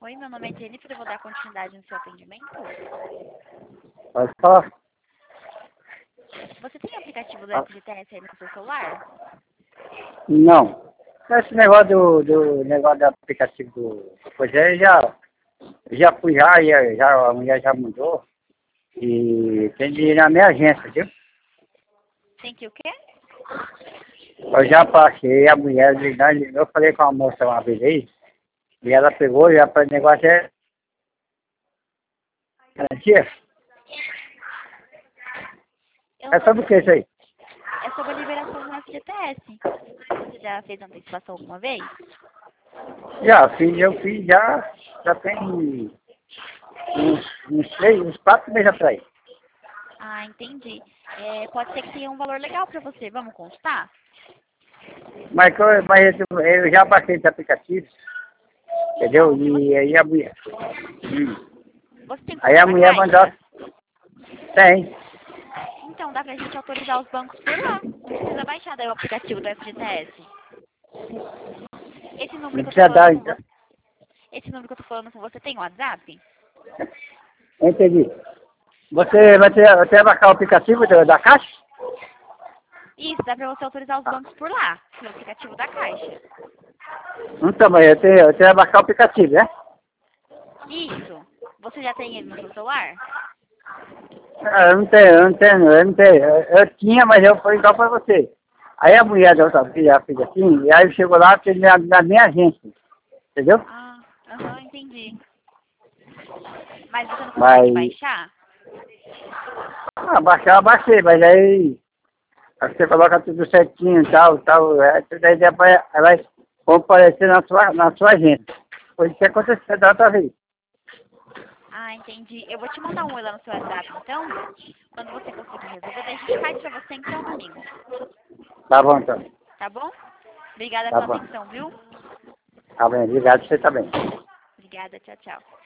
Oi, meu nome é Jennifer, eu vou dar continuidade no seu atendimento. Pode falar? Você tem o aplicativo do FGTS aí no seu celular? Não. Esse negócio do negócio do aplicativo do coisa, já fui já, a mulher já mudou. E tem dinheiro na minha agência, viu? Tem que o quê? Eu já passei, a mulher, eu falei com a moça uma vez aí, e ela pegou, já para o negócio garantia. É sobre o que isso aí? É sobre a liberação do FGTS. Você já fez antecipação alguma vez? Eu fiz já tem uns 4 meses atrás. Ah, entendi. Pode ser que tenha um valor legal para você. Vamos constar? Mas eu já baixei esse aplicativo, entendeu? Então, E aí a mulher. você tem Aí conta a na mulher mandou. Caixa? Tem. Então dá pra gente autorizar os bancos por lá. Não precisa baixar daí o aplicativo do FGTS. Esse número Não que eu tô precisa dar. falando com você, esse número que eu tô falando com você tem WhatsApp? Entendi. Você vai baixar o aplicativo da Caixa? Isso, dá pra você autorizar os bancos por lá, no aplicativo da Caixa. Então, mas eu tenho que baixar o aplicativo, né? Isso. Você já tem ele no seu celular? Eu não tenho. Eu tinha, mas eu fui igual pra você. Aí a mulher da outra filha fez assim, e aí chegou lá, fez na minha agência. Entendeu? Ah, aham, entendi. Mas você não consegue Mas, baixar? baixar eu baixei, mas aí você coloca tudo certinho e tal. Tudo aí depois ela vai comparecer na sua agência. Foi isso que aconteceu da outra vez. Ah, entendi. Eu vou te mandar um oi lá no seu WhatsApp, então. Quando você conseguir resolver, daí a gente faz pra você, então, amigo. Tá bom, então. Tá bom? Obrigada Tá pela bom. atenção, viu? Tá bem, obrigado, você também. Obrigada, tchau, tchau.